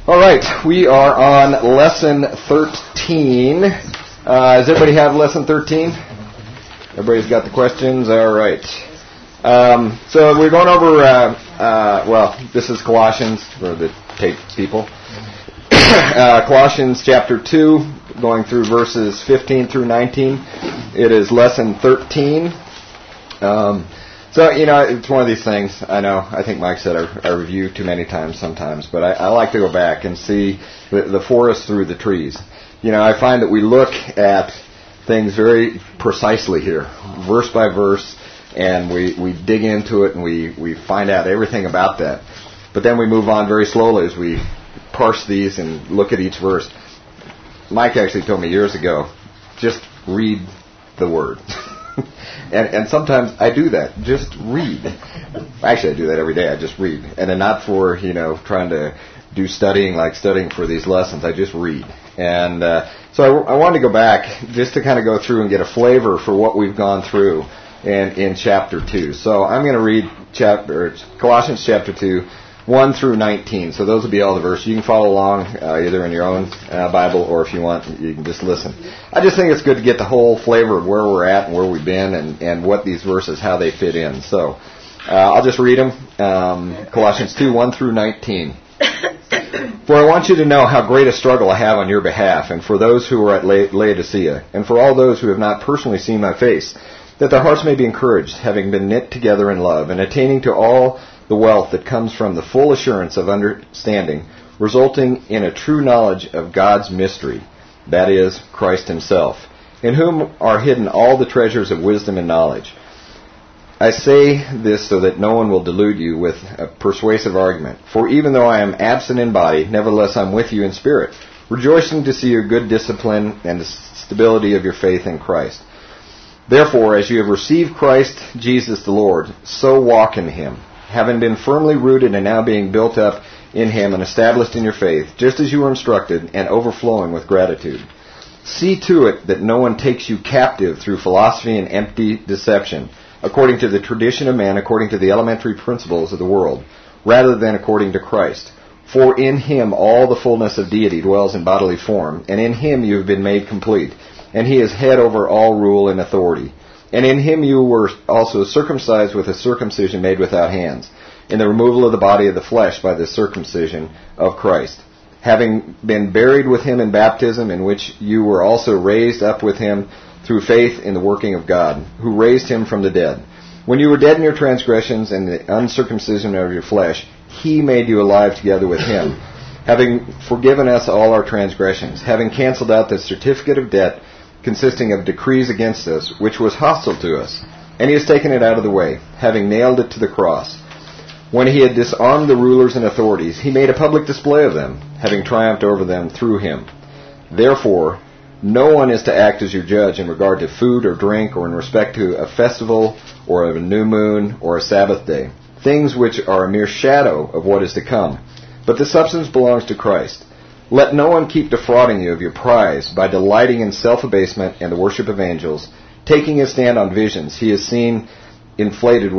All right, we are on lesson 13. Does everybody have lesson 13? Everybody's got the questions? All right. So we're going over, this is Colossians for the tape people. Colossians chapter 2, going through verses 15 through 19. It is lesson 13. So, it's one of these things, I know, I think Mike said I review too many times sometimes, but I like to go back and see the forest through the trees. I find that we look at things very precisely here, verse by verse, and we dig into it and we find out everything about that. But then we move on very slowly as we parse these and look at each verse. Mike actually told me years ago, just read the Word. And sometimes I do that. Just read. Actually, I do that every day. I just read. And then not for, trying to do studying like studying for these lessons. I just read. And so I wanted to go back just to kind of go through and get a flavor for what we've gone through in chapter 2. So I'm going to read Colossians chapter 2, 1 through 19. So those will be all the verses. You can follow along either in your own Bible, or if you want, you can just listen. I just think it's good to get the whole flavor of where we're at and where we've been and what these verses, how they fit in. So I'll just read them. Colossians 2, 1 through 19. For I want you to know how great a struggle I have on your behalf, and for those who are at Laodicea, and for all those who have not personally seen my face, that their hearts may be encouraged, having been knit together in love, and attaining to all the wealth that comes from the full assurance of understanding, resulting in a true knowledge of God's mystery, that is, Christ himself, in whom are hidden all the treasures of wisdom and knowledge. I say this so that no one will delude you with a persuasive argument. For even though I am absent in body, nevertheless I am with you in spirit, rejoicing to see your good discipline and the stability of your faith in Christ. Therefore, as you have received Christ Jesus the Lord, so walk in him, having been firmly rooted and now being built up in him and established in your faith, just as you were instructed, and overflowing with gratitude. See to it that no one takes you captive through philosophy and empty deception, according to the tradition of man, according to the elementary principles of the world, rather than according to Christ. For in him all the fullness of deity dwells in bodily form, and in him you have been made complete, and he is head over all rule and authority. And in him you were also circumcised with a circumcision made without hands, in the removal of the body of the flesh by the circumcision of Christ, having been buried with him in baptism, in which you were also raised up with him through faith in the working of God, who raised him from the dead. When you were dead in your transgressions and the uncircumcision of your flesh, he made you alive together with him, having forgiven us all our transgressions, having canceled out the certificate of debt consisting of decrees against us, which was hostile to us. And he has taken it out of the way, having nailed it to the cross. When he had disarmed the rulers and authorities, he made a public display of them, having triumphed over them through him. Therefore, no one is to act as your judge in regard to food or drink, or in respect to a festival, or of a new moon, or a Sabbath day, things which are a mere shadow of what is to come. But the substance belongs to Christ. Let no one keep defrauding you of your prize by delighting in self-abasement and the worship of angels, taking his stand on visions he has seen inflated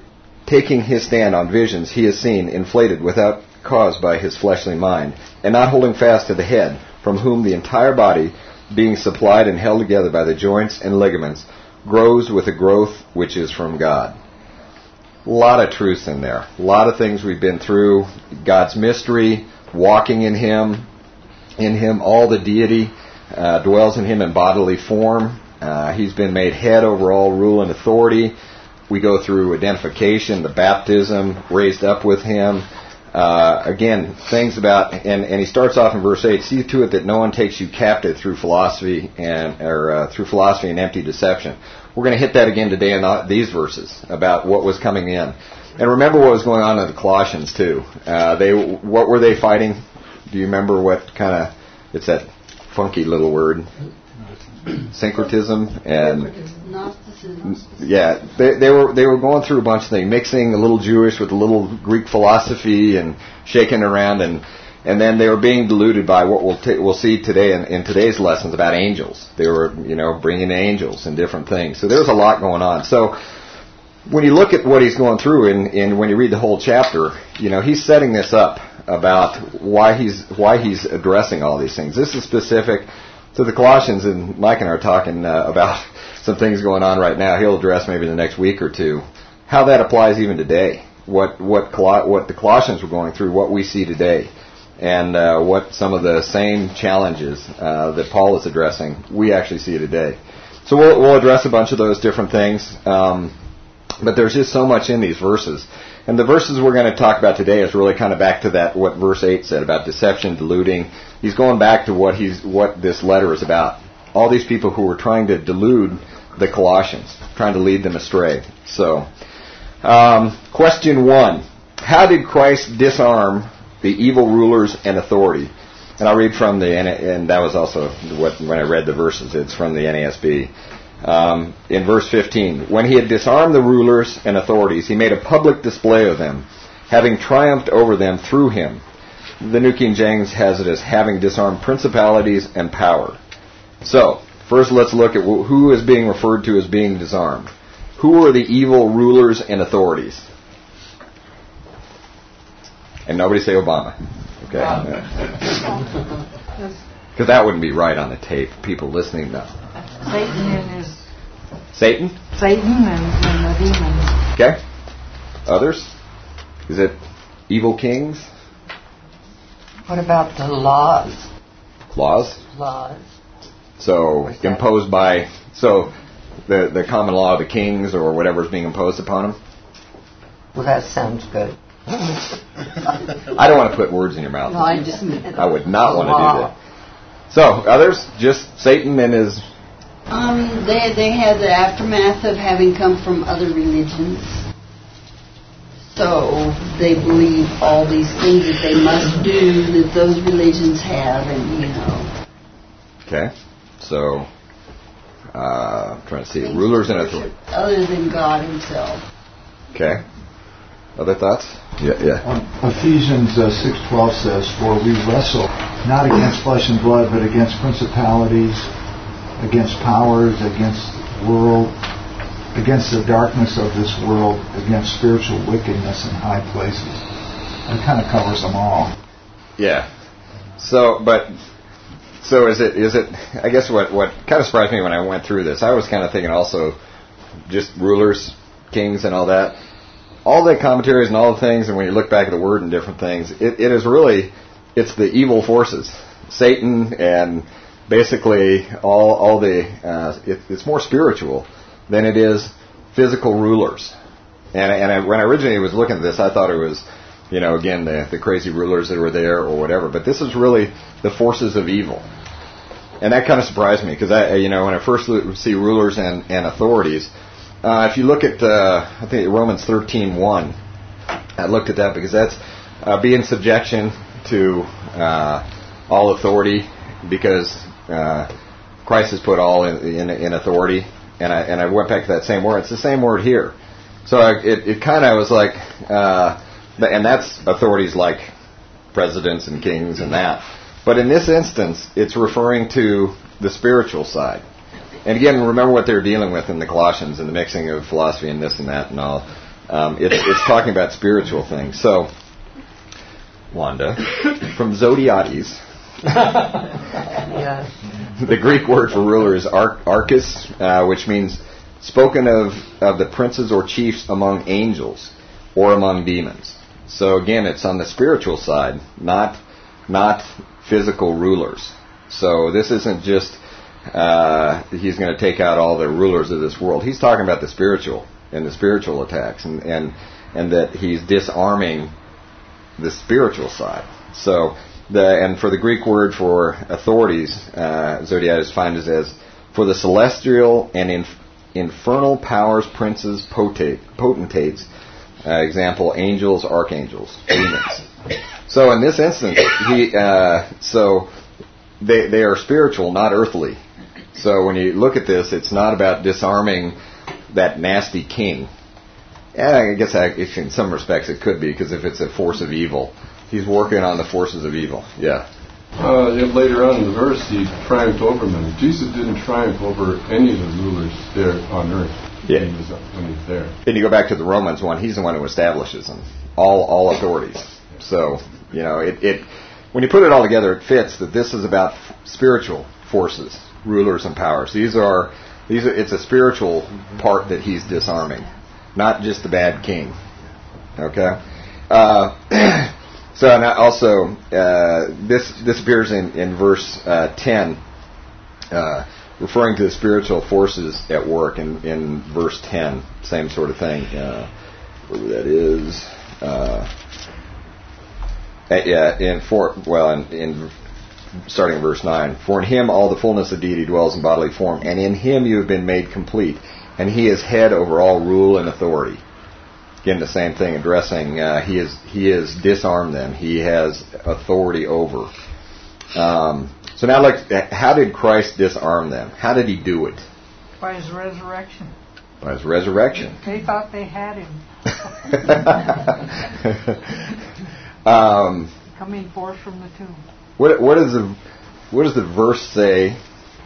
without cause by his fleshly mind, and not holding fast to the head, from whom the entire body, being supplied and held together by the joints and ligaments, grows with a growth which is from God. A lot of truths in there. A lot of things we've been through. God's mystery, walking in him all the deity dwells in him in bodily form. He's been made head over all rule and authority. We go through identification, the baptism, raised up with him. Again, things about, and he starts off in verse 8, see to it that no one takes you captive through philosophy and empty deception. We're going to hit that again today in these verses about what was coming in. And remember what was going on in the Colossians too. What were they fighting? Do you remember what kind of, it's that funky little word, syncretism, and yeah, they were going through a bunch of things, mixing a little Jewish with a little Greek philosophy and shaking around, and then they were being deluded by what we'll see today in today's lessons about angels. They were bringing angels and different things. So there's a lot going on. So when you look at what he's going through, and when you read the whole chapter, he's setting this up about why he's addressing all these things. This is specific to the Colossians, and Mike and I are talking about some things going on right now. He'll address maybe the next week or two how that applies even today. What the Colossians were going through, what we see today, and what some of the same challenges that Paul is addressing, we actually see today. So we'll address a bunch of those different things, but there's just so much in these verses. And the verses we're going to talk about today is really kind of back to that, what verse 8 said about deception, deluding. He's going back to what this letter is about. All these people who were trying to delude the Colossians, trying to lead them astray. So, question 1. How did Christ disarm the evil rulers and authority? And I'll read from and that was also when I read the verses, it's from the NASB. In verse 15, when he had disarmed the rulers and authorities, he made a public display of them, having triumphed over them through him. The New King James has it as having disarmed principalities and power. So, first let's look at who is being referred to as being disarmed. Who are the evil rulers and authorities? And nobody say Obama. Okay. Because that wouldn't be right on the tape. People listening know. Satan and the demons. Okay. Others? Is it evil kings? What about the laws? Laws? Laws. So imposed by the common law of the kings or whatever is being imposed upon them? Well, that sounds good. I don't want to put words in your mouth. No, I just meant I would not want to do that. So, others? Just Satan and his... They had the aftermath of having come from other religions. So they believe all these things that they must do that those religions have, and Okay. So, I'm trying to see. Rulers and authority. Other than God himself. Okay. Other thoughts? Yeah. Ephesians 6:12 says, "For we wrestle not against flesh and blood, but against principalities, against powers, against the darkness of this world, against spiritual wickedness in high places." It kind of covers them all. Yeah. So is it? I guess what kind of surprised me when I went through this, I was kind of thinking also just rulers, kings, and all that. All the commentaries and all the things, and when you look back at the word and different things, it is really, it's the evil forces, Satan, and basically all the it's more spiritual than it is physical rulers. And when I originally was looking at this, I thought it was, again the crazy rulers that were there or whatever. But this is really the forces of evil, and that kind of surprised me because when I first see rulers and authorities. If you look at, I think Romans 13:1, I looked at that because that's be in subjection to all authority, because Christ has put all in authority, and I went back to that same word. It's the same word here, so it kind of was like, and that's authorities like presidents and kings and that. But in this instance, it's referring to the spiritual side. And again, remember what they're dealing with in the Colossians and the mixing of philosophy and this and that and all. It's talking about spiritual things. So, Wanda, from Zodiates, the Greek word for ruler is archis, which means spoken of the princes or chiefs among angels or among demons. So again, it's on the spiritual side, not physical rulers. So this isn't just he's going to take out all the rulers of this world. He's talking about the spiritual and the spiritual attacks, and that he's disarming the spiritual side. So for the Greek word for authorities, Zodiates finds it as for the celestial and infernal powers, princes, potentates. Example: angels, archangels, demons. So in this instance, they are spiritual, not earthly. So when you look at this, it's not about disarming that nasty king. And I guess in some respects it could be, because if it's a force of evil, he's working on the forces of evil. Yeah. Later on in the verse, he triumphed over them. Jesus didn't triumph over any of the rulers there on earth. Yeah. When he was there. Then you go back to the Romans one. He's the one who establishes them, all authorities. So It when you put it all together, it fits that this is about spiritual forces, rulers and powers. These are it's a spiritual part that he's disarming, not just the bad king. Okay. So and also this appears in verse 10, referring to the spiritual forces at work. In verse 10, same sort of thing. Where that is. In starting verse 9, for in him all the fullness of deity dwells in bodily form, and in him you have been made complete, and he is head over all rule and authority. Again, the same thing, addressing he is disarmed them. He has authority over. So now, how did Christ disarm them? How did he do it? By his resurrection. By his resurrection. They thought they had him. Coming forth from the tomb. What does the verse say?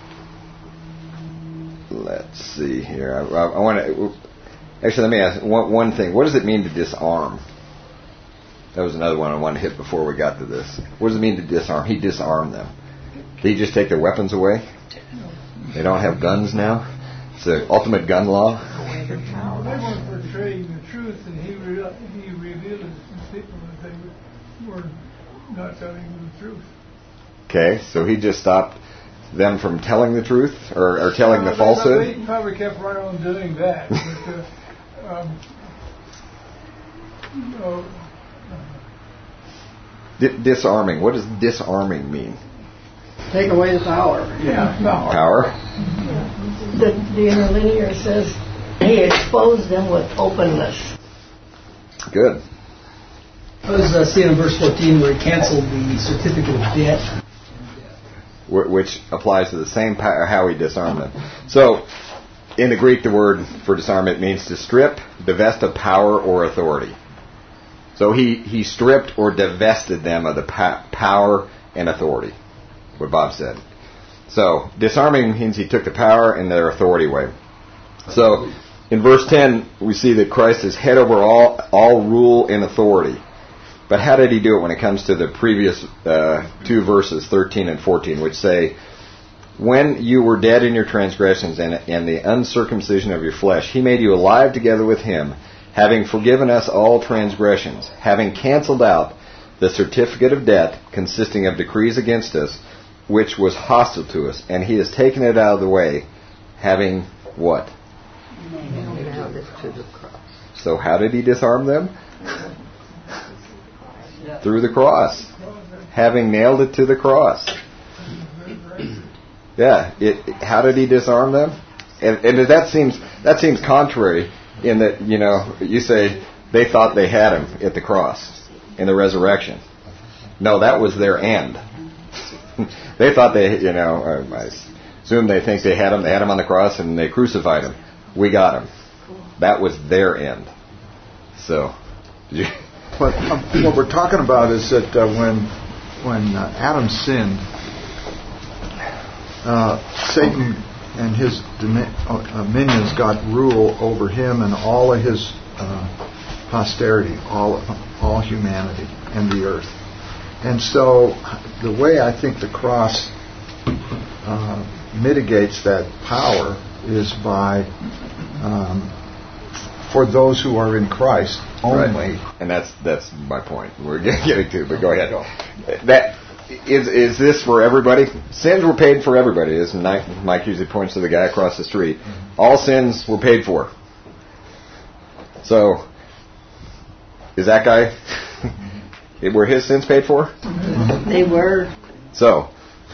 Let's see here. I want to. Actually, let me ask one thing. What does it mean to disarm? That was another one I wanted to hit before we got to this. What does it mean to disarm? He disarmed them. Did he just take their weapons away? They don't have guns now? It's the ultimate gun law? They weren't portraying the truth, and he revealed it to people that they were not telling the truth. Okay, so he just stopped them from telling the truth or telling the falsehood? They probably kept right on doing that. But, disarming. What does disarming mean? Take away the power. Yeah, power. The interlinear says he exposed them with openness. Good. I was seeing in verse 14 where he canceled the certificate of debt. Which applies to the same power, how he disarmed them. So, in the Greek, the word for disarmament means to strip, divest of power or authority. So he stripped or divested them of the power and authority, what Bob said. So, disarming means he took the power and their authority away. So, in verse 10, we see that Christ is head over all rule and authority. But how did he do it when it comes to the previous two verses, 13 and 14, which say, when you were dead in your transgressions and the uncircumcision of your flesh, he made you alive together with him, having forgiven us all transgressions, having canceled out the certificate of debt consisting of decrees against us, which was hostile to us, and he has taken it out of the way, having what? Nailed it to the cross. So how did he disarm them? Through the cross. Having nailed it to the cross. Yeah. How did he disarm them? And that seems contrary in that, you say they thought they had him at the cross in the resurrection. No, that was their end. They thought I assume they think they had him. They had him on the cross and they crucified him. We got him. That was their end. So, But what we're talking about is that when Adam sinned, Satan and his minions got rule over him and all of his posterity, all humanity and the earth. And so the way I think the cross mitigates that power is by for those who are in Christ only. Right. And that's my point. We're getting to, but go ahead. That is this for everybody? Sins were paid for everybody. As Mike usually points to the guy across the street. All sins were paid for. So, is that guy? Were his sins paid for? They were. So,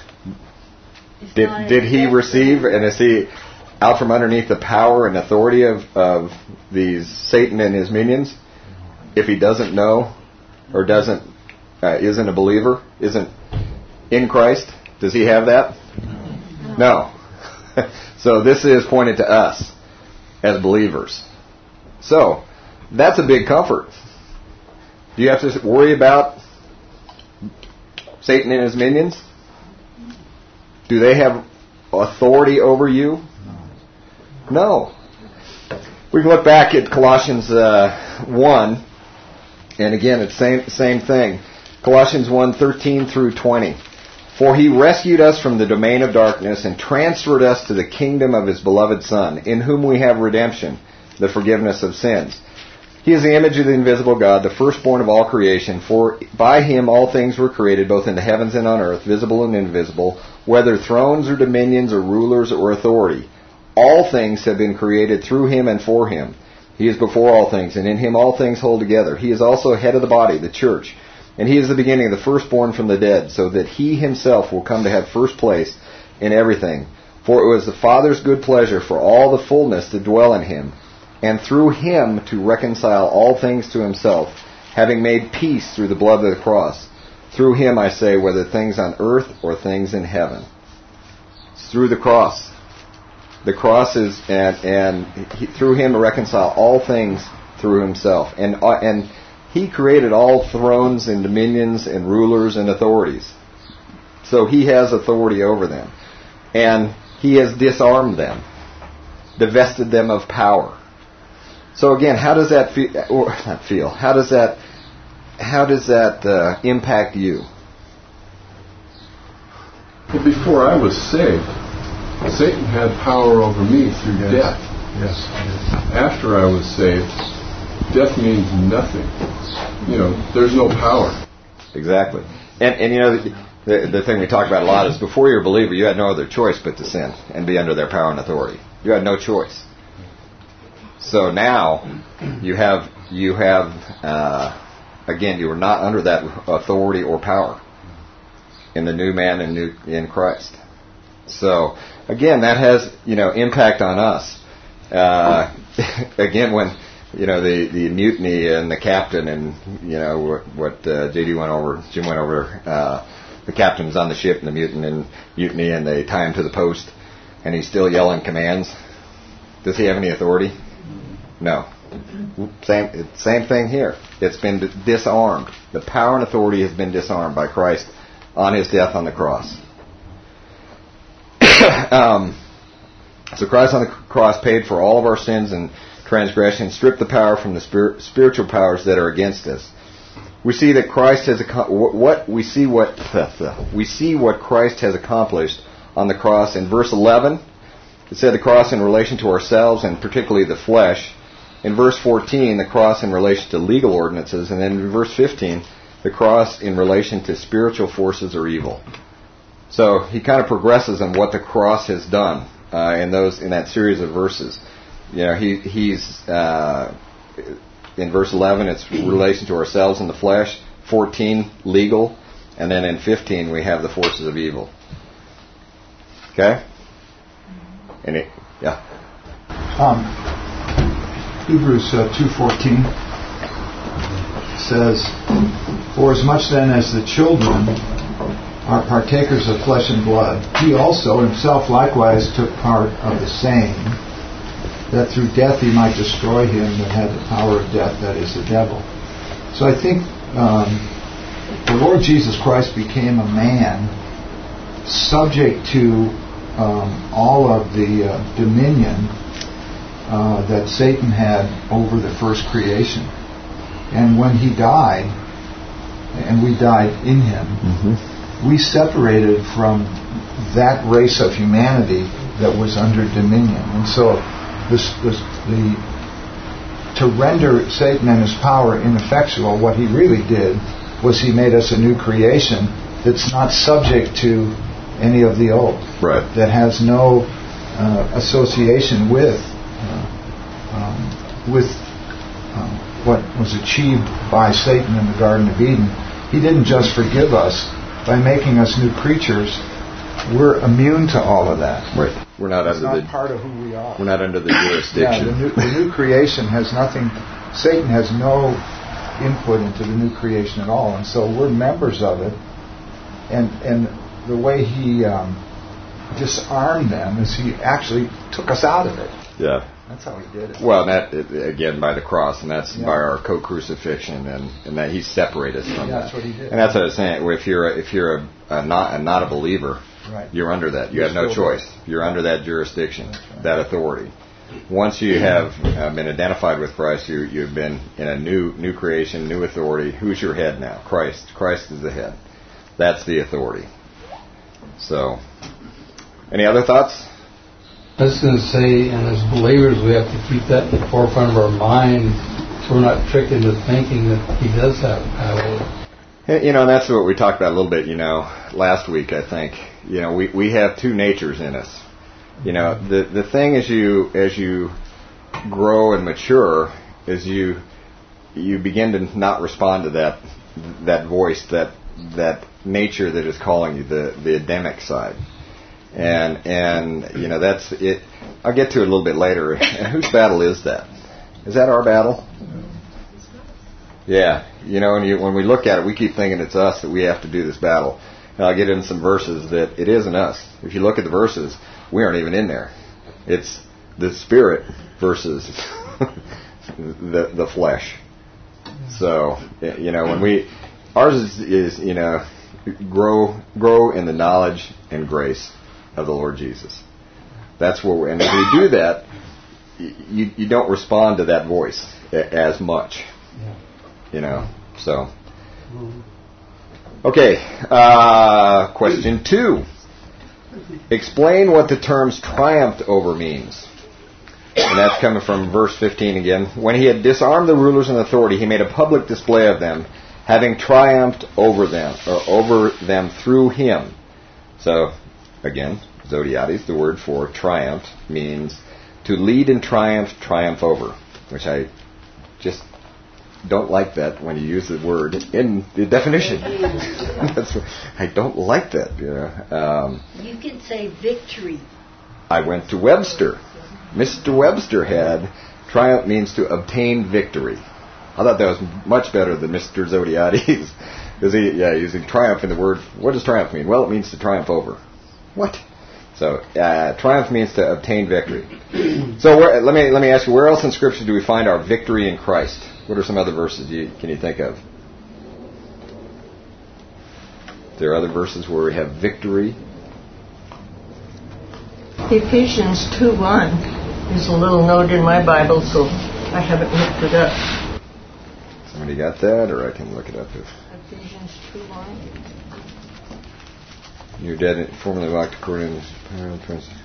did he receive, and is he out from underneath the power and authority of these Satan and his minions? If he doesn't know or isn't a believer, isn't in Christ, does he have that? No. So this is pointed to us as believers. So that's a big comfort. Do you have to worry about Satan and his minions? Do they have authority over you? No. We can look back at Colossians 1, and again, it's same thing. Colossians 1:13 through 20. For he rescued us from the domain of darkness and transferred us to the kingdom of his beloved Son, in whom we have redemption, the forgiveness of sins. He is the image of the invisible God, the firstborn of all creation. For by him all things were created, both in the heavens and on earth, visible and invisible, whether thrones or dominions or rulers or authority. All things have been created through him and for him. He is before all things, and in him all things hold together. He is also head of the body, the church. And he is the beginning, the firstborn from the dead, so that he himself will come to have first place in everything. For it was the Father's good pleasure for all the fullness to dwell in him, and through him to reconcile all things to himself, having made peace through the blood of the cross. Through him, I say, whether things on earth or things in heaven. It's through the cross. The cross is, through him to reconcile all things through himself. And he created all thrones and dominions and rulers and authorities. So he has authority over them. And he has disarmed them, divested them of power. So again, how does that feel? How does that impact you? Well, before I was saved, Satan had power over me through death. Yes. After I was saved, death means nothing. There's no power. Exactly. And the thing we talk about a lot is before you're a believer, you had no other choice but to sin and be under their power and authority. You had no choice. So now you have again, you are not under that authority or power in the new man and in Christ. So again, that has impact on us. Again, when the mutiny and the captain and what Jim went over. The captain's on the ship and the mutiny, and they tie him to the post, and he's still yelling commands. Does he have any authority? No. Same thing here. It's been disarmed. The power and authority has been disarmed by Christ on his death on the cross. So Christ on the cross paid for all of our sins and transgressions, stripped the power from the spiritual powers that are against us. We see that Christ has we see what Christ has accomplished on the cross. In verse 11, it said the cross in relation to ourselves and particularly the flesh. In verse 14, the cross in relation to legal ordinances, and then in verse 15, the cross in relation to spiritual forces or evil. So he kind of progresses on what the cross has done in that series of verses. He's in verse 11, it's in relation to ourselves and the flesh. 14, legal, and then in 15 we have the forces of evil. Okay? Hebrews 2:14 says, "For as much then as the children are partakers of flesh and blood, he also himself likewise took part of the same, that through death he might destroy him that had the power of death, that is, the devil." So I think the Lord Jesus Christ became a man subject to all of the dominion that Satan had over the first creation. And when he died, and we died in him, we separated from that race of humanity that was under dominion. And so to render Satan and his power ineffectual, what he really did was he made us a new creation that's not subject to any of the old. Right. That has no association with what was achieved by Satan in the Garden of Eden. He didn't just forgive us by making us new creatures. We're immune to all of that. Right. We're not it's not part of who we are. We're not under the jurisdiction. Yeah, the new creation has nothing. Satan has no input into the new creation at all, and so we're members of it. And the way he disarmed them is he actually took us out of it. Yeah. That's how he did it. Well, that again by the cross, and that's by our co-crucifixion, and that he separated us from that. That's what he did. And that's what I was saying. If you're not a believer, right, you're under that. You have no choice. You're under that jurisdiction, that authority. once you have been identified with Christ, you've been in a new creation, new authority. Who's your head now? Christ. Christ is the head. That's the authority. So, any other thoughts? I was going to say, and as believers, we have to keep that in the forefront of our mind, so we're not tricked into thinking that He does have power. And that's what we talked about a little bit, last week, I think. We have two natures in us. The thing as you grow and mature is you begin to not respond to that voice, that nature that is calling you, the Adamic side. And that's it. I'll get to it a little bit later. And whose battle is that? Is that our battle? Yeah. When we look at it, we keep thinking it's us that we have to do this battle. And I'll get into some verses that it isn't us. If you look at the verses, we aren't even in there. It's the Spirit versus the flesh. So, when ours is grow in the knowledge and grace of the Lord Jesus. That's where and if we do that, you don't respond to that voice as much. So. Okay, question 2. Explain what the terms triumphed over means. And that's coming from verse 15 again. When he had disarmed the rulers and authority, he made a public display of them, having triumphed over them through him. So, again, Zodiades, the word for triumph, means to lead in triumph, triumph over, which I just don't like that when you use the word in the definition. I don't like that. You can say victory. I went to Webster. Mr. Webster had triumph means to obtain victory. I thought that was much better than Mr. Zodiades. Because using triumph in the word. What does triumph mean? Well, it means to triumph over. What? So triumph means to obtain victory. So let me ask you, where else in Scripture do we find our victory in Christ? What are some other verses can you think of? There are other verses where we have victory. Ephesians 2:1 is a little note in my Bible, so I haven't looked it up. Somebody got that, or I can look it up. Ephesians 2:1. You're dead, formerly walked according to the power of the prince.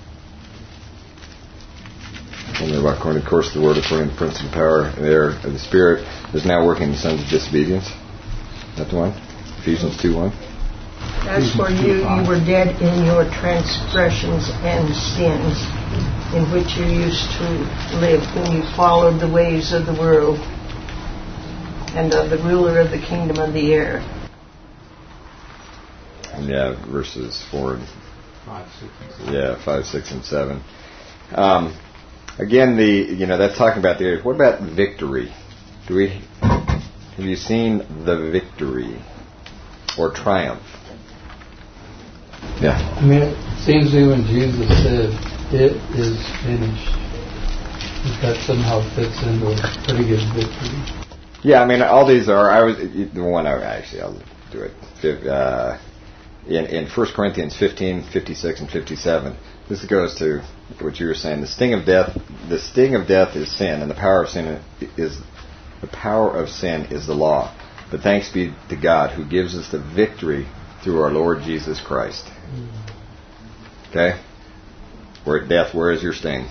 Formerly walked according to the course of the word, according to the prince of the power of the Spirit, is now working in the sons of disobedience. Is that the one? Ephesians 2:1. As for you were dead in your transgressions and sins, in which you used to live when you followed the ways of the world and of the ruler of the kingdom of the air. Yeah, verses 4 and 5, 6, and 7. Again, that's talking about the area. What about victory? Have you seen the victory or triumph? Yeah. I mean, it seems to me when Jesus said, "It is finished," that somehow fits into a pretty good victory. Yeah, I mean, all these are. I'll do it. In 1 Corinthians 15, 56, and 57, this goes to what you were saying. The sting of death is sin, and the power of sin is the law. But thanks be to God who gives us the victory through our Lord Jesus Christ. Okay? Death, where is your sting?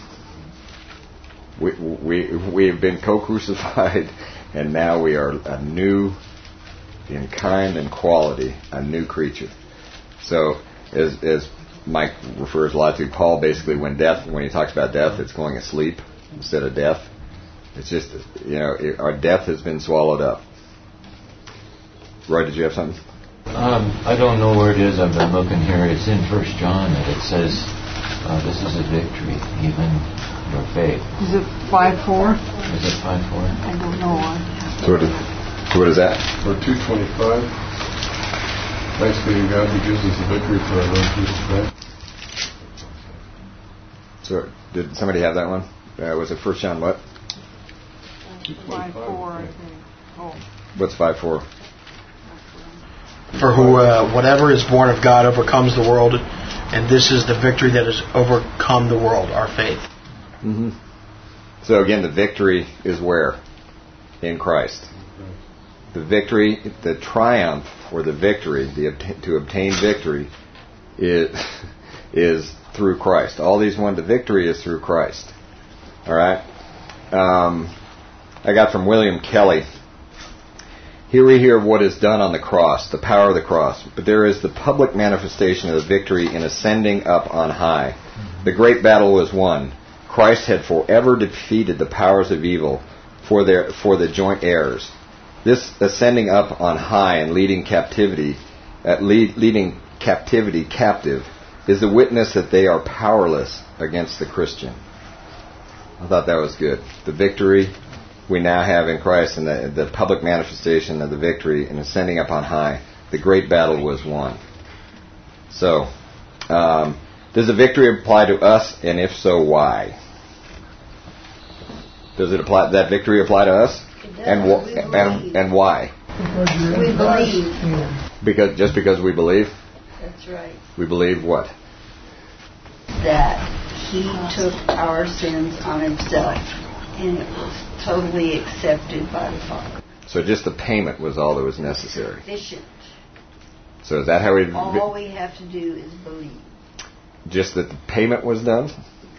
We have been co-crucified, and now we are a new, in kind and quality, a new creature. So, as Mike refers a lot to, Paul basically, when he talks about death, it's going asleep instead of death. It's just, our death has been swallowed up. Roy, did you have something? I don't know where it is. I've been looking here. It's in 1 John, and it says, this is a victory, even your faith. Is it 5:4? Is it 5:4? I don't know. So what is that? Or 2:25. Thanks be to God who gives us the victory for our Lord Jesus Christ. So, did somebody have that one? Was it 1 John what? 5:4, I think. Oh. What's 5:4? For whatever is born of God overcomes the world, and this is the victory that has overcome the world, our faith. Mm-hmm. So again, the victory is where? In Christ. The victory, the triumph, or the victory, to obtain victory, is through Christ. All these the victory is through Christ. All right. I got from William Kelly. Here we hear of what is done on the cross, the power of the cross. But there is the public manifestation of the victory in ascending up on high. The great battle was won. Christ had forever defeated the powers of evil for the joint heirs. This ascending up on high and leading captivity captive is the witness that they are powerless against the Christian. I thought that was good. The victory we now have in Christ and the public manifestation of the victory and ascending up on high, the great battle was won. So, does the victory apply to us, and if so, why? Does that victory apply to us? And why? We believe. Because we believe? That's right. We believe what? That He took our sins on Himself, and it was totally accepted by the Father. So just the payment was all that was necessary. Sufficient. So is that how we... All we have to do is believe. Just that the payment was done?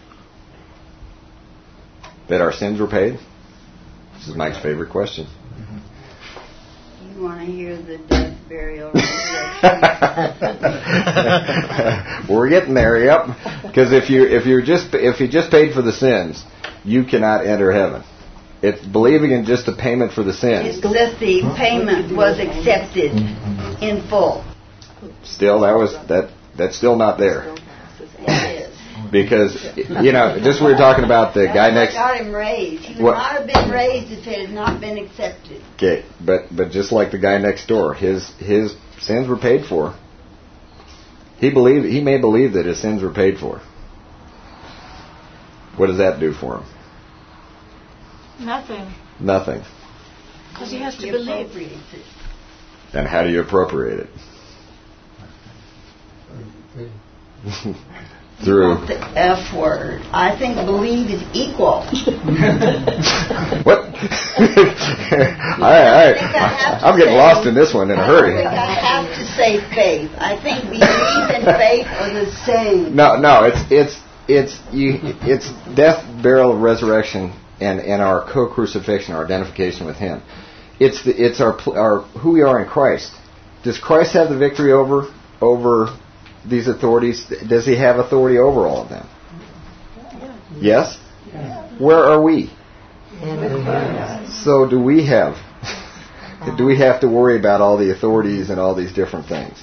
That our sins were paid? This is Mike's favorite question. You want to hear the death, burial, resurrection? Well, we're getting there, yep. Because if you just paid for the sins, you cannot enter heaven. It's believing in just the payment for the sins. It's that the payment was accepted in full. Still, that's still not there. It is. Because, just we were talking about the guy next... got him raised. He would not have been raised if it had not been accepted. Okay, but just like the guy next door, his sins were paid for. He may believe that his sins were paid for. What does that do for him? Nothing. Because he has to believe. And how do you appropriate it? Through the F word. I think believe is equal. What? I'm getting lost in this one in a hurry. I have to say faith. I think belief and faith are the same. No, it's death, burial, resurrection, and our co-crucifixion, our identification with Him. It's our who we are in Christ. Does Christ have the victory over these authorities? Does He have authority over all of them? Yes? Where are we? So do we have to worry about all the authorities and all these different things?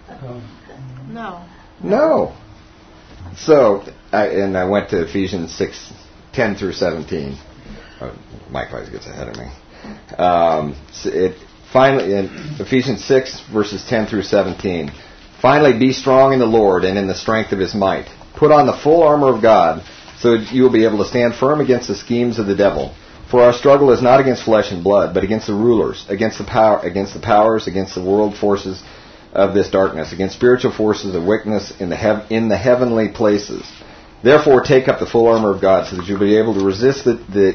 No. So, I went to Ephesians 6:10 through 17. Mike always gets ahead of me. Finally, in Ephesians 6, verses 10 through 17, finally be strong in the Lord and in the strength of His might. Put on the full armor of God so that you will be able to stand firm against the schemes of the devil. For our struggle is not against flesh and blood, but against the rulers, against the powers, against the world forces of this darkness, against spiritual forces of wickedness in the heavenly places. Therefore, take up the full armor of God so that you'll be able to resist in the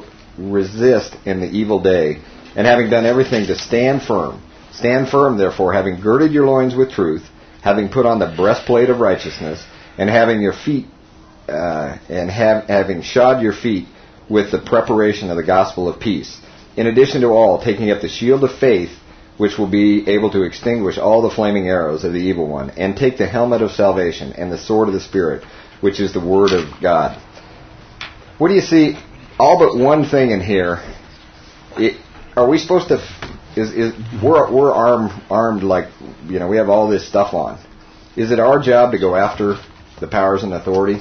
evil day, and having done everything to stand firm. Stand firm, therefore, having girded your loins with truth, having put on the breastplate of righteousness, and having shod your feet with the preparation of the gospel of peace. In addition to all, taking up the shield of faith, which will be able to extinguish all the flaming arrows of the evil one, and take the helmet of salvation and the sword of the Spirit, which is the Word of God. What do you see? All but one thing in here. Are we supposed to? We're armed like we have all this stuff on. Is it our job to go after the powers and authority?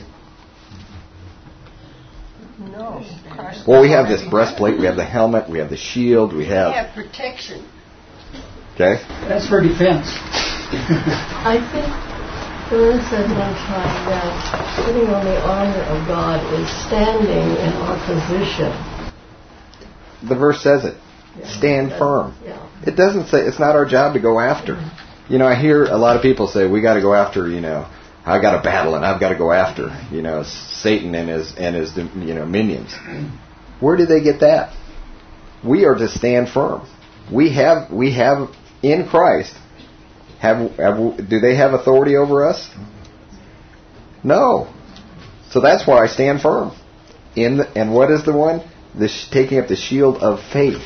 No. Well, we have this breastplate, we have the helmet, we have the shield, we have protection. Okay. That's for defense. I think Phil said one time that sitting on the armor of God is standing in opposition. The verse says it. Stand firm. Yeah. It doesn't say it's not our job to go after. I hear a lot of people say we got to go after, I got to battle and I've got to go after, Satan and his minions. Where did they get that? We are to stand firm. We have in Christ. Do they have authority over us? No. So that's why I stand firm. And what is the one? Taking up the shield of faith.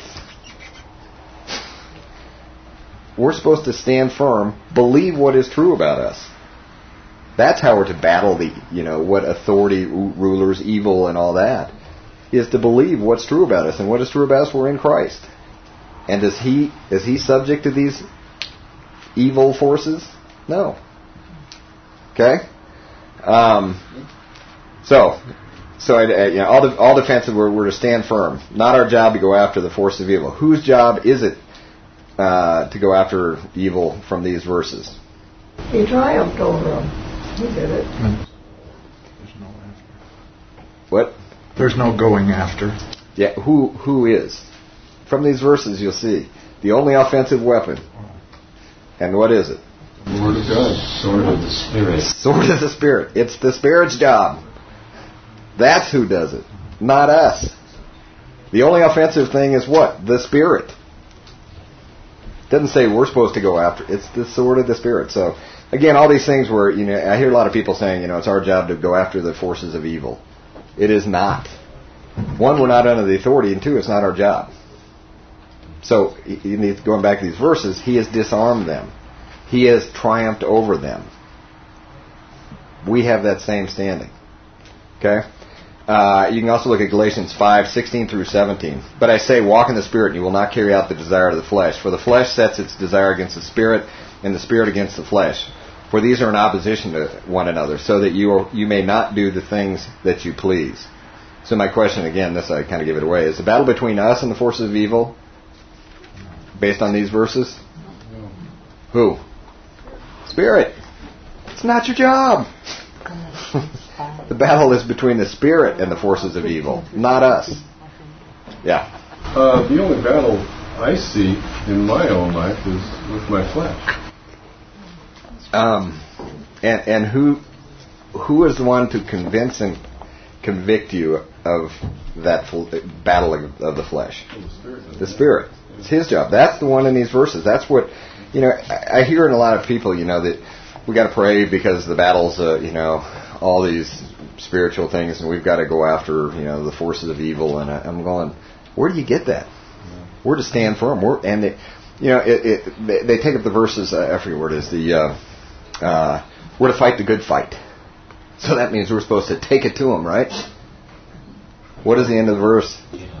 We're supposed to stand firm, believe what is true about us. That's how we're to battle what authority, rulers, evil, and all that, is to believe what's true about us. And what is true about us? We're in Christ. And is he subject to these evil forces? No. Okay? All defensive, we're to stand firm. Not our job to go after the force of evil. Whose job is it to go after evil from these verses? He triumphed over them. He did it. There's no after. What? There's no going after. Yeah, who is? From these verses you'll see. The only offensive weapon. And what is it? The Word of God. Sword of the Spirit. Sword of the Spirit. It's the Spirit's job. That's who does it. Not us. The only offensive thing is what? The Spirit. It doesn't say we're supposed to go after. It's the sword of the Spirit. So, again, all these things where, I hear a lot of people saying, it's our job to go after the forces of evil. It is not. One, we're not under the authority, and two, it's not our job. So, going back to these verses, he has disarmed them. He has triumphed over them. We have that same standing. Okay? You can also look at Galatians 5:16 through 17. But I say, walk in the Spirit, and you will not carry out the desire of the flesh. For the flesh sets its desire against the Spirit, and the Spirit against the flesh. For these are in opposition to one another, so that you may not do the things that you please. So my question, again, this I kind of give it away, is the battle between us and the forces of evil based on these verses? Who? Spirit. It's not your job. The battle is between the Spirit and the forces of evil, not us. Yeah. The only battle I see in my own life is with my flesh. And who is the one to convince and convict you of that battle of the flesh? The Spirit. It's His job. That's the one in these verses. That's what, I hear in a lot of people, that we got to pray because the battle's, all these spiritual things, and we've got to go after, the forces of evil. And I'm going, where do you get that? We're to stand firm. They take up the verses. I forget where it is. We're to fight the good fight. So that means we're supposed to take it to them, right? What is the end of the verse?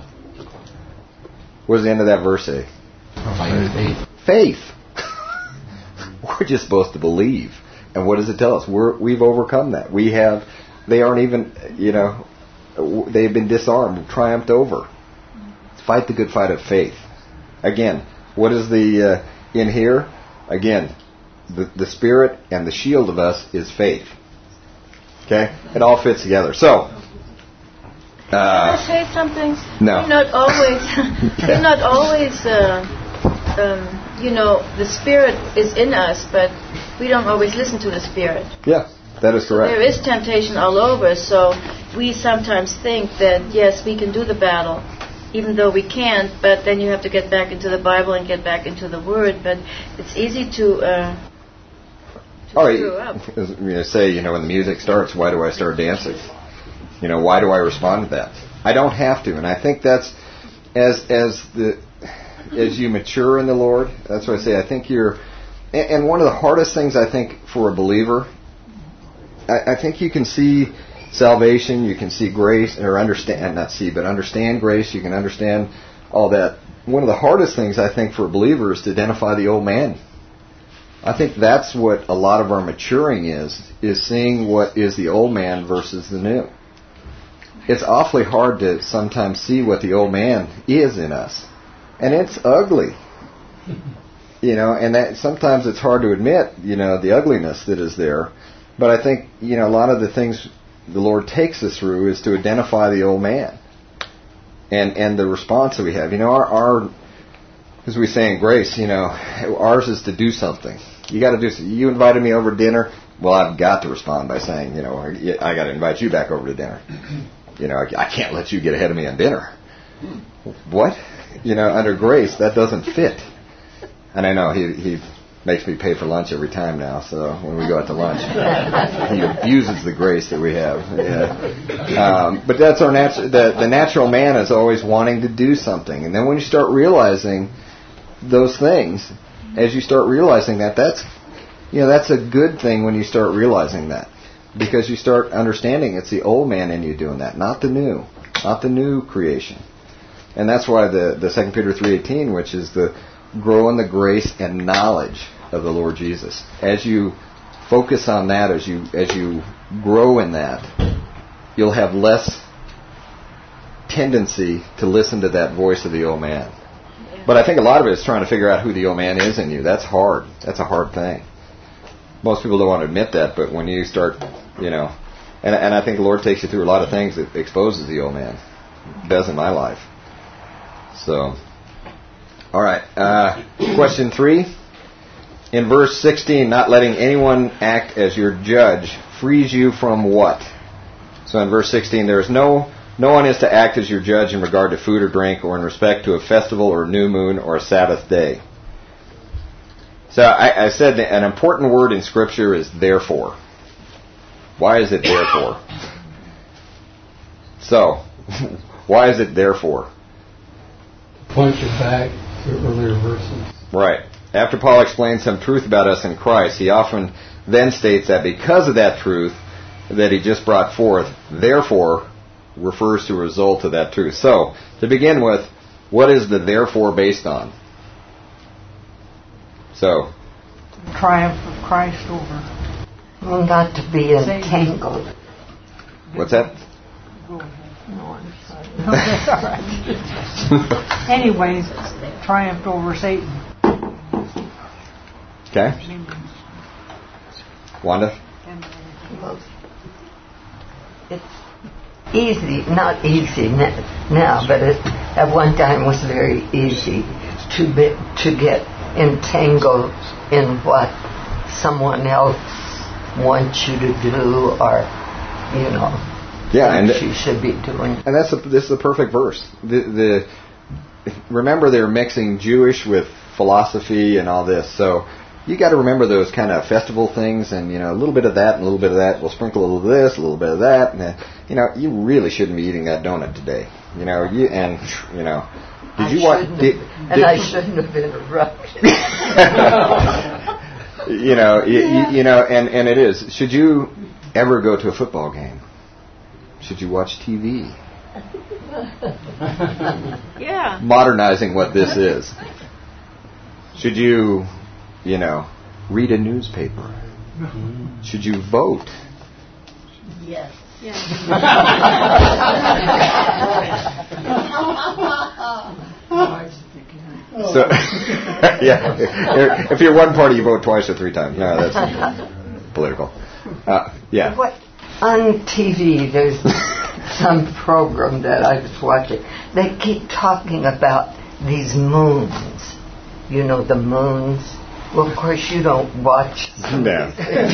What does the end of that verse say? Faith. We're just supposed to believe. And what does it tell us? We've overcome that. They aren't even, they've been disarmed, triumphed over. Fight the good fight of faith. Again, what is in here? Again, the Spirit and the shield of us is faith. Okay? It all fits together. So, can I say something? No. We're not always, the Spirit is in us, but we don't always listen to the Spirit. Yeah, that is correct. There is temptation all over, so we sometimes think that, yes, we can do the battle, even though we can't, but then you have to get back into the Bible and get back into the Word, but it's easy to screw up. Say, when the music starts, why do I start dancing? Why do I respond to that? I don't have to, and I think that's, as you mature in the Lord, that's what I say, I think and one of the hardest things I think for a believer, I think you can see salvation, you can see grace, or understand grace, you can understand all that. One of the hardest things I think for a believer is to identify the old man. I think that's what a lot of our maturing is seeing what is the old man versus the new. It's awfully hard to sometimes see what the old man is in us. And it's ugly. And that sometimes it's hard to admit, the ugliness that is there. But I think, a lot of the things the Lord takes us through is to identify the old man. And the response that we have. Our as we say in grace, ours is to do something. You got to do something. You invited me over to dinner. well, I've got to respond by saying, I got to invite you back over to dinner. I can't let you get ahead of me on dinner. What? Under grace, that doesn't fit. And I know he makes me pay for lunch every time now, so when we go out to lunch, he abuses the grace that we have. Yeah. But that's our the natural man is always wanting to do something. And then when you start realizing those things, as you start realizing that's a good thing when you start realizing that. Because you start understanding it's the old man in you doing that, not the new creation. And that's why the 2 Peter 3:18, which is the grow in the grace and knowledge of the Lord Jesus. As you focus on that, as you grow in that, you'll have less tendency to listen to that voice of the old man. But I think a lot of it is trying to figure out who the old man is in you. That's hard. That's a hard thing. Most people don't want to admit that, but when you start, and I think the Lord takes you through a lot of things that exposes the old man. It does in my life. So, all right. Question 3. In verse 16, not letting anyone act as your judge frees you from what? So in verse 16, there is no one is to act as your judge in regard to food or drink or in respect to a festival or new moon or a Sabbath day. So I said that an important word in Scripture is therefore. Why is it therefore? So, why is it therefore? Point you back to earlier verses. Right. After Paul explains some truth about us in Christ, he often then states that because of that truth that he just brought forth, therefore refers to a result of that truth. So, to begin with, what is the therefore based on? So, triumph of Christ over. Well, not to be entangled. What's that? No, I'm sorry. No, that's all right. Anyways, triumphed over Satan. Okay. Wanda? Well, it's easy, not easy now, but it at one time was very easy to get entangled in what someone else wants you to do, or what you should be doing. And this is the perfect verse. Remember, they're mixing Jewish with philosophy and all this, so you got to remember those kind of festival things, and a little bit of that and a little bit of that. We'll sprinkle a little of this, a little bit of that, and you really shouldn't be eating that donut today. Did you watch? I shouldn't have interrupted. And it is. Should you ever go to a football game? Should you watch TV? Yeah. Modernizing what this is. Should you, read a newspaper? Should you vote? Yes. So, if you're one party, you vote twice or 3 times. No, that's political. Yeah. What on TV? There's some program that I was watching. They keep talking about these moons. The moons. Well, of course, you don't watch. No.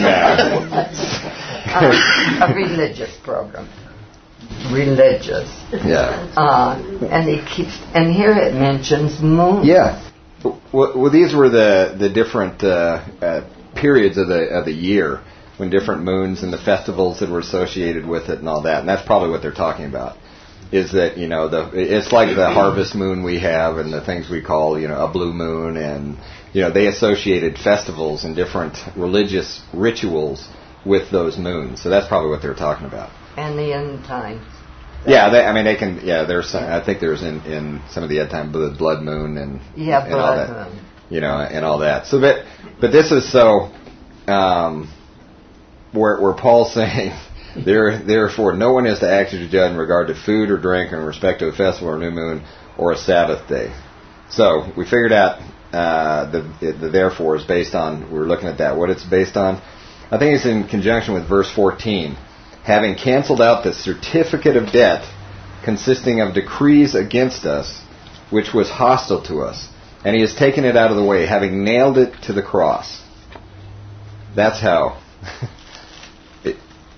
A religious program. Religious. Yeah. And here it mentions moons. Yeah. Well, these were the different periods of the year when different moons and the festivals that were associated with it and all that. And that's probably what they're talking about. Is that it's like the harvest moon we have and the things we call a blue moon, and they associated festivals and different religious rituals with those moons. So that's probably what they're talking about. And the end times. Yeah, they can. Yeah, there's some, I think there's in some of the end time the blood moon and blood all that, moon. And all that. So but this is so where Paul's saying. Therefore, no one is to act as a judge in regard to food or drink in respect to a festival or new moon or a Sabbath day. So we figured out the therefore is based on. We're looking at that. What it's based on, I think it's in conjunction with verse 14. Having canceled out the certificate of debt consisting of decrees against us, which was hostile to us, and he has taken it out of the way, having nailed it to the cross. That's how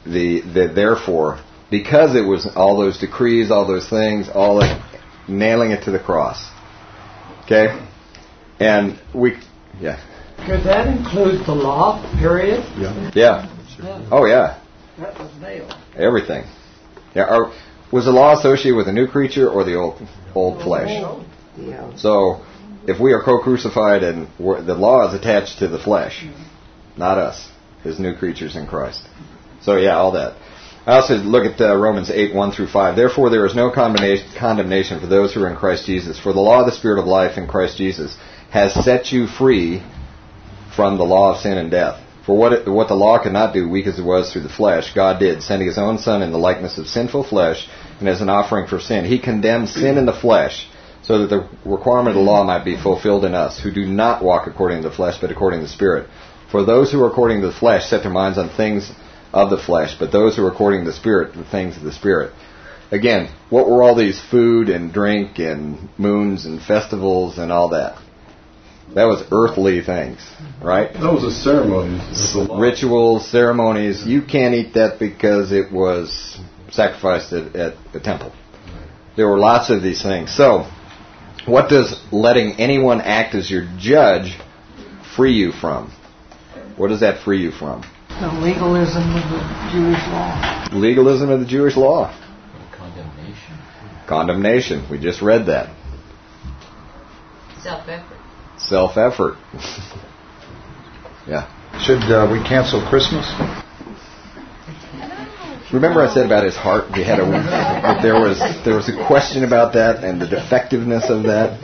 the therefore, because it was all those decrees, all those things, all that, nailing it to the cross. Okay? And Could that include the law, period? Yeah. Oh, yeah. That was nailed. Everything. Yeah. Was the law associated with the new creature or the old flesh? Yeah. So, if we are co-crucified and the law is attached to the flesh, not us, as new creatures in Christ. So, yeah, all that. I also look at Romans 8, 1 through 5. Therefore, there is no condemnation for those who are in Christ Jesus. For the law of the Spirit of life in Christ Jesus has set you free from the law of sin and death. For what the law could not do, weak as it was through the flesh, God did, sending His own Son in the likeness of sinful flesh, and as an offering for sin. He condemned sin in the flesh, so that the requirement of the law might be fulfilled in us, who do not walk according to the flesh, but according to the Spirit. For those who are according to the flesh set their minds on things of the flesh, but those who are according to the Spirit, the things of the Spirit. Again, what were all these food and drink and moons and festivals and all that? That was earthly things, right? That was a ceremony. Rituals, ceremonies. You can't eat that because it was sacrificed at the temple. There were lots of these things. So, what does letting anyone act as your judge free you from? What does that free you from? The legalism of the Jewish law. Legalism of the Jewish law. Condemnation. Condemnation. We just read that. Self-effort. Self-effort. Yeah. Should we cancel Christmas? Remember I said about his heart? We had there was a question about that and the defectiveness of that.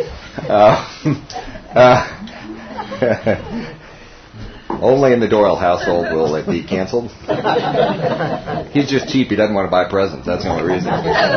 Only in the Doyle household will it be canceled. He's just cheap. He doesn't want to buy presents. That's the only reason.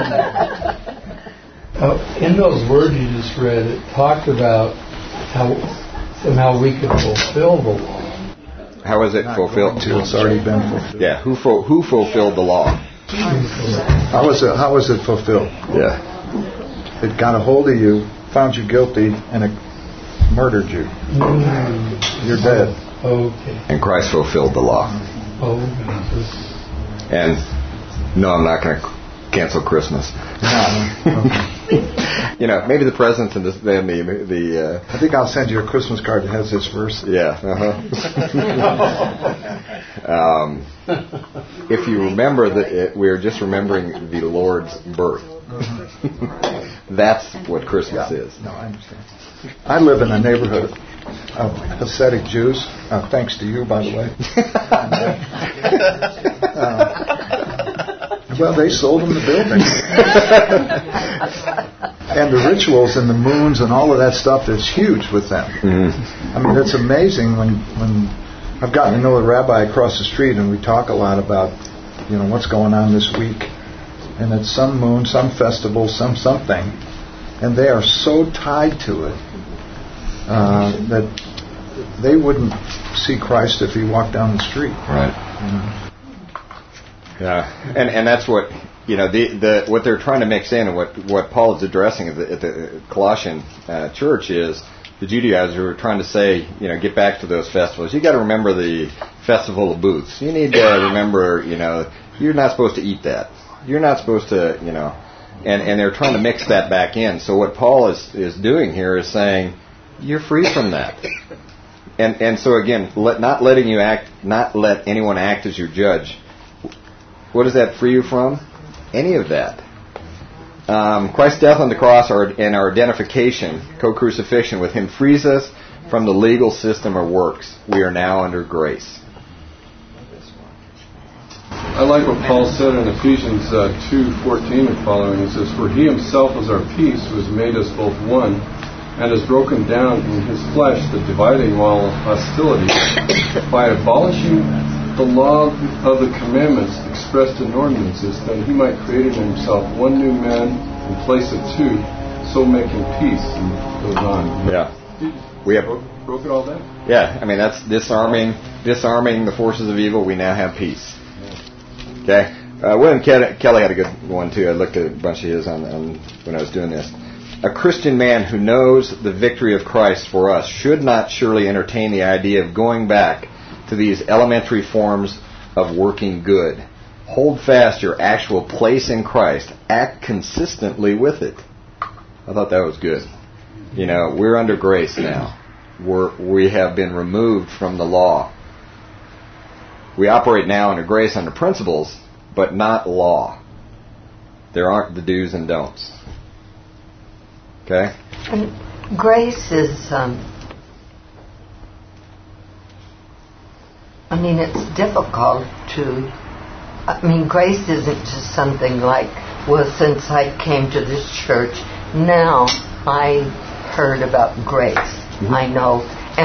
In those words you just read, it talked about how somehow we could fulfill the law. How is it fulfilled? It's already been fulfilled. Yeah. Who fulfilled the law? How was it fulfilled? Yeah. It got a hold of you, found you guilty, and it murdered you. You're dead. Okay. And Christ fulfilled the law. Oh. And no, I'm not going to cancel Christmas. You know, maybe the presents and the I think I'll send you a Christmas card that has this verse. Yeah. If you remember that we're just remembering the Lord's birth. That's what Christmas is. No, I understand. I live in a neighborhood of Hasidic Jews. Thanks to you, by the way. Well, they sold them the building. And the rituals and the moons and all of that stuff, that's huge with them. Mm-hmm. I mean, it's amazing when I've gotten to know the rabbi across the street and we talk a lot about, you know, what's going on this week. And it's some moon, some festival, some something. And they are so tied to it that they wouldn't see Christ if he walked down the street. Right. You know? Yeah, and that's what, you know, what they're trying to mix in, and what Paul is addressing at the Colossian church is the Judaizers who are trying to say, you know, get back to those festivals. You got to remember the Festival of Booths. You need to remember, you know, you're not supposed to eat that. You're not supposed to, you know, and they're trying to mix that back in. So what Paul is doing here is saying you're free from that. And so again, not let anyone act as your judge. What does that free you from? Any of that. Christ's death on the cross and our identification, co-crucifixion with Him, frees us from the legal system of works. We are now under grace. I like what Paul said in Ephesians 2:14 and following. It says, "For He Himself is our peace, who has made us both one, and has broken down in His flesh the dividing wall of hostility by abolishing the law of the commandments expressed in ordinances, that He might create in Himself one new man in place of two, so making peace." And it goes on. Yeah. We have broke it all down. Yeah, I mean that's disarming the forces of evil. We now have peace. Okay. William Kelly had a good one too. I looked at a bunch of his on when I was doing this. A Christian man who knows the victory of Christ for us should not surely entertain the idea of going back to these elementary forms of working good. Hold fast your actual place in Christ. Act consistently with it. I thought that was good. We're under grace now. We have been removed from the law. We operate now under grace, under principles, but not law. There aren't the do's and don'ts. Okay? And grace is, it's difficult to, grace isn't just something like, well, since I came to this church, now I heard about grace. Mm-hmm. I know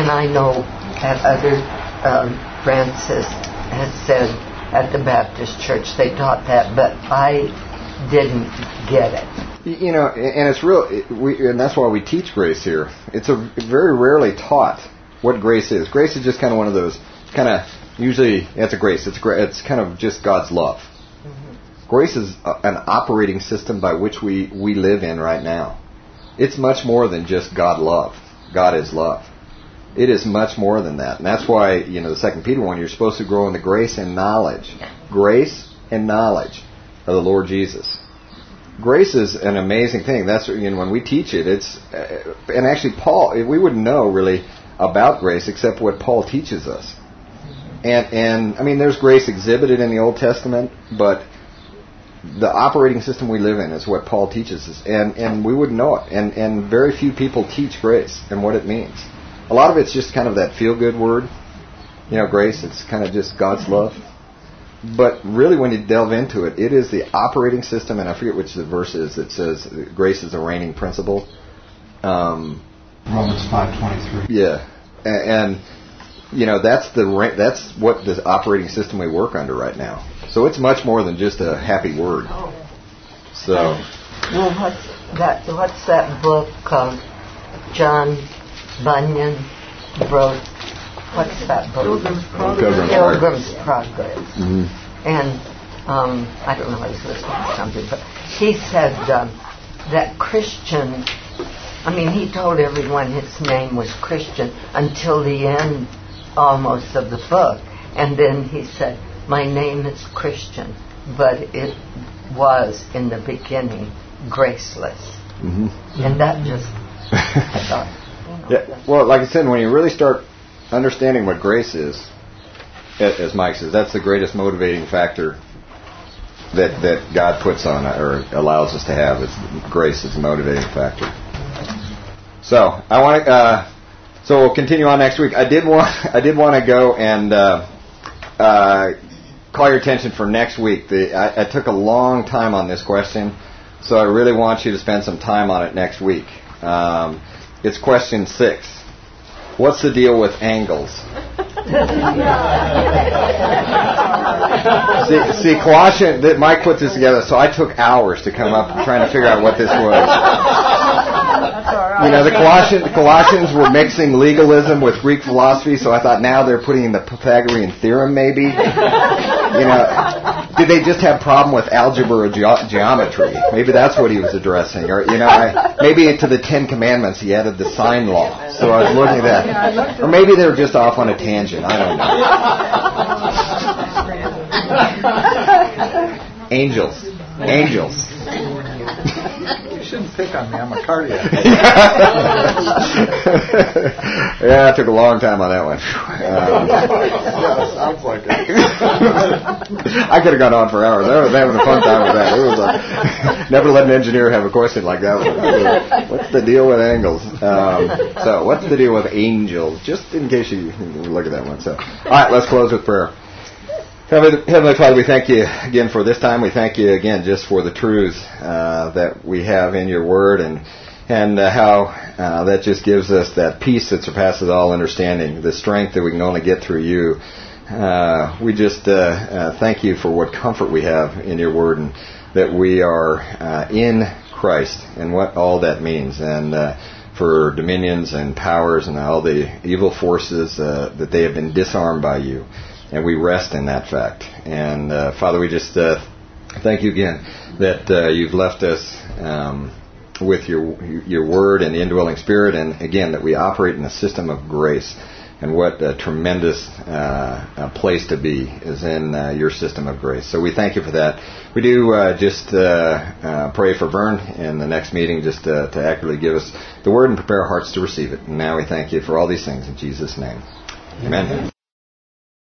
at other, Francis has said at the Baptist church they taught that, but I didn't get it. And it's real, and that's why we teach grace here. It's very rarely taught what grace is. Grace is just kind of one of those, usually it's a grace. It's kind of just God's love. Mm-hmm. Grace is an operating system by which we live in right now. It's much more than just God love. God is love. It is much more than that. And that's why, the 2 Peter 1, you're supposed to grow in the grace and knowledge. Grace and knowledge of the Lord Jesus. Grace is an amazing thing. That's when we teach it, and actually Paul, we wouldn't know really about grace except what Paul teaches us. And there's grace exhibited in the Old Testament, but the operating system we live in is what Paul teaches us, and we wouldn't know it. And very few people teach grace and what it means. A lot of it's just kind of that feel-good word, grace. It's kind of just God's love. But really, when you delve into it, it is the operating system, and I forget which the verse is that says grace is a reigning principle. Romans 5:23. Yeah, and that's what the operating system we work under right now. So it's much more than just a happy word. So. Well, what's that book called? John Bunyan wrote. What's that book? Pilgrim's Progress. Mm-hmm. And I don't know if he's listening to something, but he said that Christian, he told everyone his name was Christian until the end almost of the book. And then he said, my name is Christian, but it was in the beginning graceless. Mm-hmm. And that just, I thought. Yeah. Well, like I said, when you really start understanding what grace is, as Mike says, that's the greatest motivating factor that God puts on or allows us to have. Is grace is the motivating factor. So I want so we'll continue on next week. I did want to go and call your attention for next week. I took a long time on this question, so I really want you to spend some time on it next week. It's question 6. What's the deal with angles? see, Colossians, Mike put this together, so I took hours to come up trying to figure out what this was. The Colossians were mixing legalism with Greek philosophy, so I thought now they're putting in the Pythagorean theorem, maybe. Did they just have problem with algebra or geometry? Maybe that's what he was addressing. Or, maybe to the 10 Commandments he added the sign law. So I was looking at that. Or maybe they were just off on a tangent. I don't know. Angels. You shouldn't pick on me. I'm a cardiac. Yeah, it took a long time on that one. Yeah, sounds like it. I could have gone on for hours. I was having a fun time with that. It was never let an engineer have a question like that. What's the deal with angles? So, what's the deal with angels? Just in case you look at that one. So, all right, let's close with prayer. Heavenly Father, we thank you again for this time. We thank you again just for the truths that we have in your word and how that just gives us that peace that surpasses all understanding, the strength that we can only get through you. We just thank you for what comfort we have in your word and that we are in Christ and what all that means, and for dominions and powers and all the evil forces that they have been disarmed by you. And we rest in that fact. And Father, we just thank you again that you've left us with your word and the indwelling spirit, and again that we operate in a system of grace. And what a tremendous place to be is in your system of grace. So we thank you for that. We do just pray for Vern in the next meeting, just to accurately give us the word and prepare our hearts to receive it. And now we thank you for all these things in Jesus' name. Amen.